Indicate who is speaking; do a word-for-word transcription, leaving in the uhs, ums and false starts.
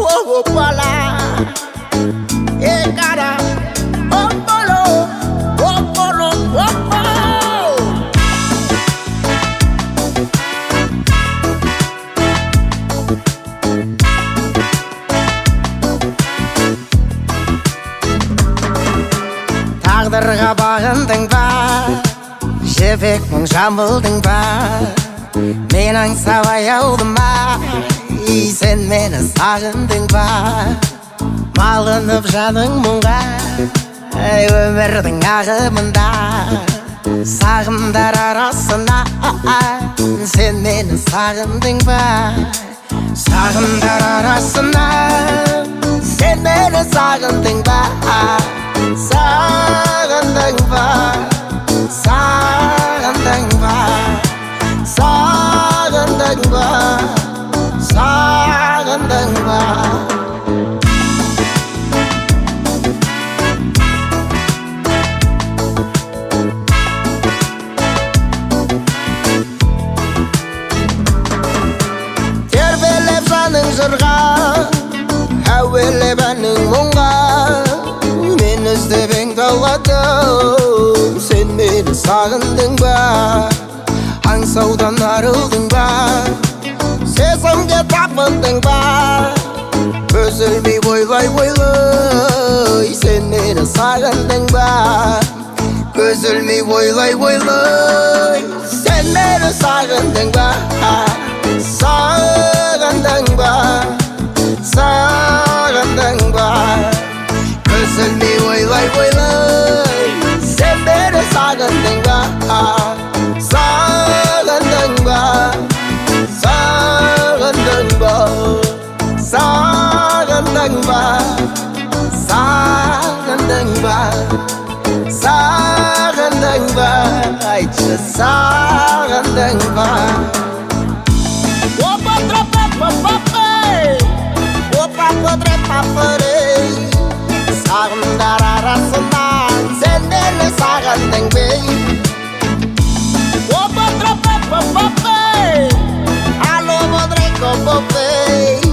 Speaker 1: oh, opala. E cara, opolo, opolo, opolo. Taqdirga bağındың бар, жібек мың жамылдың бар. Мен аңсап аяудым бар, сен мені сағындың бар. Малынып жаның мұңға, өмірдің ағымында. Сағымдар арасына, сен мені сағындың бар. Сағымдар арасына, сен мені сағындың бар. Сағындың бар, сағындың бар. Sağındın var, sağındın var. Terбелеп жаның жырға, әуелеп әнің мұңға. Мен іздебең тауладым, сен мені сағындың ба? Аңсаудан арылдың ба, сезімге табындың ба? Үзілмей ойлай ойлай, сен мені сағындың ба? Үзілмей ойлай ойлай, сен мені сағындың ба? Сағындың ба, сағындың ба? Үзілмей ойлай ойлай, сен мені сағындың ба? Sağındın ba, sağındın ba, sağındın ba, sağındın ba, sağındın ba, ayçı sağındın ba. Opa tropa papa, opa podre papare. Sağımlar arasından sen beni sağındın be. Opa tropa, papai, alô, Rodrigo, papai.